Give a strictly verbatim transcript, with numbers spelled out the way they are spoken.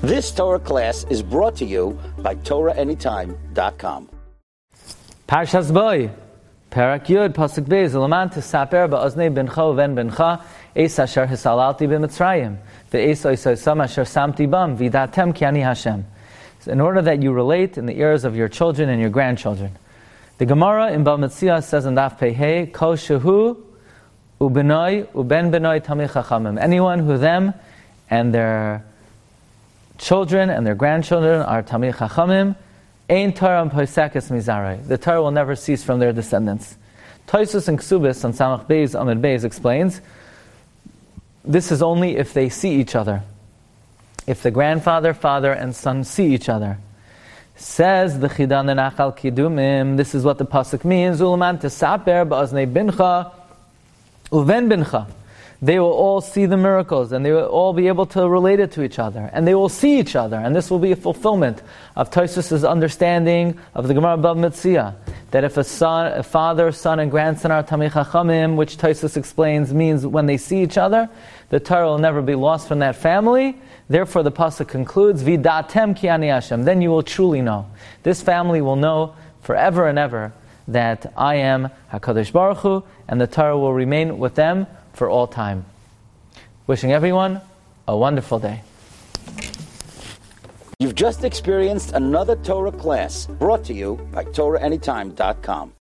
This Torah class is brought to you by Torah Anytime dot com. Parshas Boy, Parak Yud, Pasuk Beis, Laman Tisaper ba'oznei bincha uven bincha, Eis asher hisalalti b'Mitzrayim, ve'eis oisosam asher samti bam, v'datem ki ani Hashem. In order that you relate in the ears of your children and your grandchildren. The Gemara in Bava Metzia says in Daf Pei Kol shehu ubenoi uben benoi tamei chachamim. Anyone who them and their children and their grandchildren are tamei chachamim, ein Torah poisekes mizarai. The Torah will never cease from their descendants. Tosfos and Ksubis on Samach Beis Amud Beis explains, this is only if they see each other. If the grandfather, father, and son see each other. Says the Chidan Nachal Kidumim, this is what the pasuk means, Ulaman tesaper ba'oznei bincha uven bincha. They will all see the miracles, and they will all be able to relate it to each other, and they will see each other, and this will be a fulfillment of Tosfos' understanding of the Gemara Bava Metzia, that if a son, a father, son, and grandson are tamei chachamim, which Tosfos explains means when they see each other, the Torah will never be lost from that family. Therefore, the pasuk concludes, "V'datem ki ani Hashem." Then you will truly know. This family will know forever and ever that I am Hakadosh Baruch Hu, and the Torah will remain with them for all time. Wishing everyone a wonderful day. You've just experienced another Torah class brought to you by Torah Anytime dot com.